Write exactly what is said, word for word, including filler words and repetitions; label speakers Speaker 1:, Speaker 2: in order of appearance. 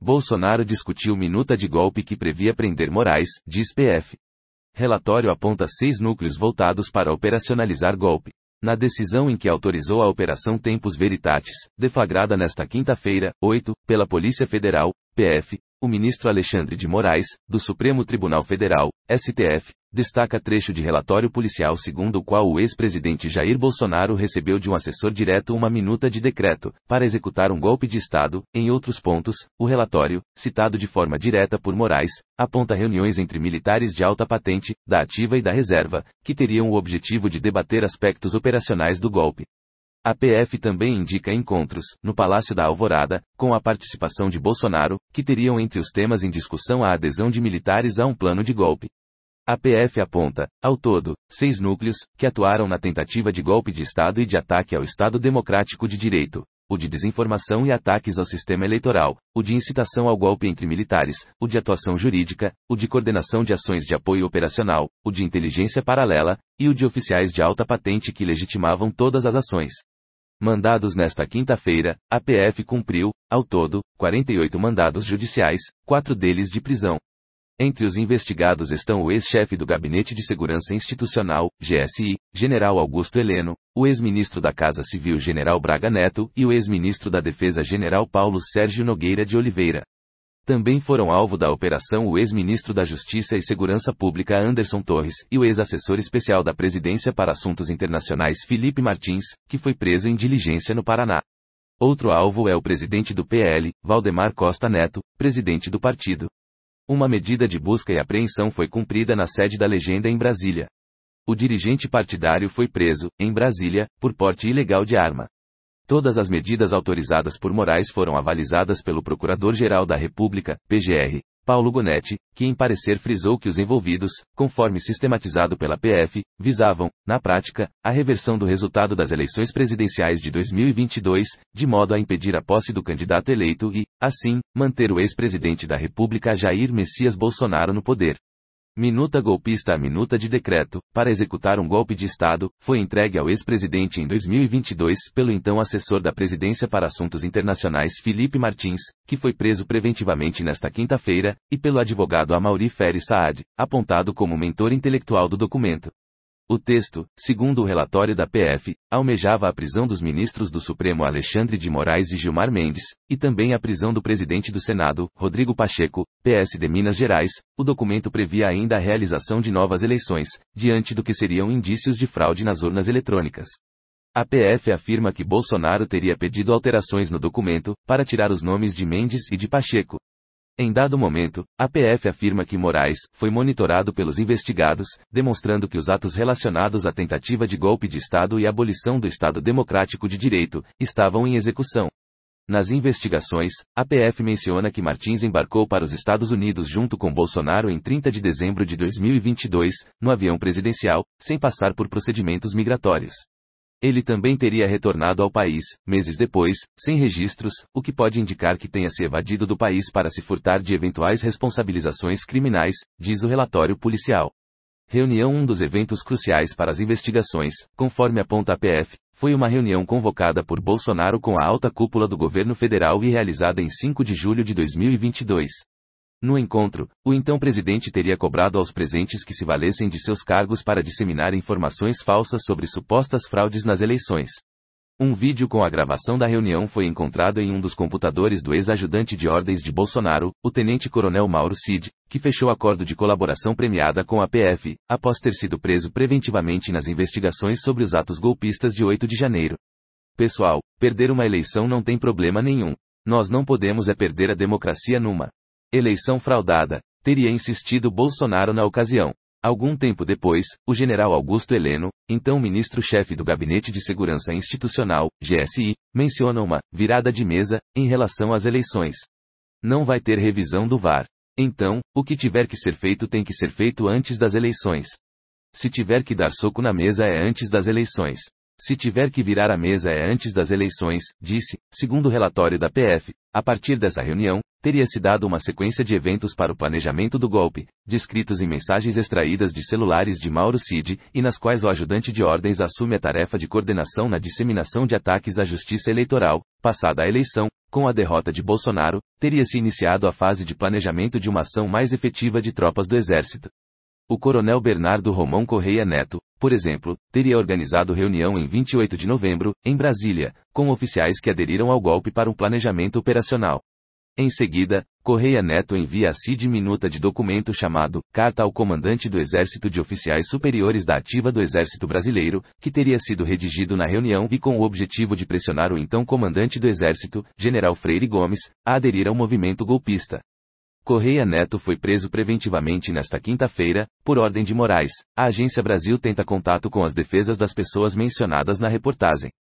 Speaker 1: Bolsonaro discutiu minuta de golpe que previa prender Moraes, diz P F. Relatório aponta seis núcleos voltados para operacionalizar golpe. Na decisão em que autorizou a Operação Tempus Veritatis, deflagrada nesta quinta-feira, oito, pela Polícia Federal, P F, o ministro Alexandre de Moraes, do Supremo Tribunal Federal, S T F, destaca trecho de relatório policial segundo o qual o ex-presidente Jair Bolsonaro recebeu de um assessor direto uma minuta de decreto, para executar um golpe de Estado. Em outros pontos, o relatório, citado de forma direta por Moraes, aponta reuniões entre militares de alta patente, da ativa e da reserva, que teriam o objetivo de debater aspectos operacionais do golpe. A P F também indica encontros, no Palácio da Alvorada, com a participação de Bolsonaro, que teriam entre os temas em discussão a adesão de militares a um plano de golpe. A P F aponta, ao todo, seis núcleos, que atuaram na tentativa de golpe de Estado e de ataque ao Estado Democrático de Direito, o de desinformação e ataques ao sistema eleitoral, o de incitação ao golpe entre militares, o de atuação jurídica, o de coordenação de ações de apoio operacional, o de inteligência paralela, e o de oficiais de alta patente que legitimavam todas as ações. Mandados nesta quinta-feira, a P F cumpriu, ao todo, quarenta e oito mandados judiciais, quatro deles de prisão. Entre os investigados estão o ex-chefe do Gabinete de Segurança Institucional, G S I, General Augusto Heleno, o ex-ministro da Casa Civil General Braga Neto e o ex-ministro da Defesa General Paulo Sérgio Nogueira de Oliveira. Também foram alvo da operação o ex-ministro da Justiça e Segurança Pública Anderson Torres e o ex-assessor especial da Presidência para Assuntos Internacionais Felipe Martins, que foi preso em diligência no Paraná. Outro alvo é o presidente do P L, Valdemar Costa Neto, presidente do partido. Uma medida de busca e apreensão foi cumprida na sede da Legenda em Brasília. O dirigente partidário foi preso, em Brasília, por porte ilegal de arma. Todas as medidas autorizadas por Moraes foram avalizadas pelo Procurador-Geral da República, P G R, Paulo Gonetti, que em parecer frisou que os envolvidos, conforme sistematizado pela P F, visavam, na prática, a reversão do resultado das eleições presidenciais de dois mil e vinte e dois, de modo a impedir a posse do candidato eleito e, assim, manter o ex-presidente da República Jair Messias Bolsonaro no poder. Minuta golpista. A minuta de decreto, para executar um golpe de Estado, foi entregue ao ex-presidente em dois mil e vinte e dois pelo então assessor da Presidência para Assuntos Internacionais Felipe Martins, que foi preso preventivamente nesta quinta-feira, e pelo advogado Amaury Ferri Saad, apontado como mentor intelectual do documento. O texto, segundo o relatório da P F, almejava a prisão dos ministros do Supremo Alexandre de Moraes e Gilmar Mendes, e também a prisão do presidente do Senado, Rodrigo Pacheco, P S de Minas Gerais. O documento previa ainda a realização de novas eleições, diante do que seriam indícios de fraude nas urnas eletrônicas. A P F afirma que Bolsonaro teria pedido alterações no documento, para tirar os nomes de Mendes e de Pacheco. Em dado momento, a P F afirma que Moraes foi monitorado pelos investigados, demonstrando que os atos relacionados à tentativa de golpe de Estado e abolição do Estado Democrático de Direito estavam em execução. Nas investigações, a P F menciona que Martins embarcou para os Estados Unidos junto com Bolsonaro em trinta de dezembro de dois mil e vinte e dois, no avião presidencial, sem passar por procedimentos migratórios. Ele também teria retornado ao país, meses depois, sem registros, o que pode indicar que tenha se evadido do país para se furtar de eventuais responsabilizações criminais, diz o relatório policial. Reunião. Um dos eventos cruciais para as investigações, conforme aponta a P F, foi uma reunião convocada por Bolsonaro com a alta cúpula do governo federal e realizada em cinco de julho de dois mil e vinte e dois. No encontro, o então presidente teria cobrado aos presentes que se valessem de seus cargos para disseminar informações falsas sobre supostas fraudes nas eleições. Um vídeo com a gravação da reunião foi encontrado em um dos computadores do ex-ajudante de ordens de Bolsonaro, o tenente-coronel Mauro Cid, que fechou acordo de colaboração premiada com a P F, após ter sido preso preventivamente nas investigações sobre os atos golpistas de oito de janeiro. Pessoal, perder uma eleição não tem problema nenhum. Nós não podemos é perder a democracia numa eleição fraudada, teria insistido Bolsonaro na ocasião. Algum tempo depois, o general Augusto Heleno, então ministro-chefe do Gabinete de Segurança Institucional, G S I, menciona uma virada de mesa em relação às eleições. Não vai ter revisão do V A R. Então, o que tiver que ser feito tem que ser feito antes das eleições. Se tiver que dar soco na mesa é antes das eleições. Se tiver que virar a mesa é antes das eleições, disse, segundo o relatório da P F. A partir dessa reunião, teria-se dado uma sequência de eventos para o planejamento do golpe, descritos em mensagens extraídas de celulares de Mauro Cid, e nas quais o ajudante de ordens assume a tarefa de coordenação na disseminação de ataques à justiça eleitoral. Passada a eleição, com a derrota de Bolsonaro, teria-se iniciado a fase de planejamento de uma ação mais efetiva de tropas do Exército. O coronel Bernardo Romão Correia Neto, por exemplo, teria organizado reunião em vinte e oito de novembro, em Brasília, com oficiais que aderiram ao golpe para um planejamento operacional. Em seguida, Correia Neto envia a Cid minuta de documento chamado Carta ao Comandante do Exército de Oficiais Superiores da Ativa do Exército Brasileiro, que teria sido redigido na reunião e com o objetivo de pressionar o então comandante do Exército, General Freire Gomes, a aderir ao movimento golpista. Correia Neto foi preso preventivamente nesta quinta-feira, por ordem de Moraes. A Agência Brasil tenta contato com as defesas das pessoas mencionadas na reportagem.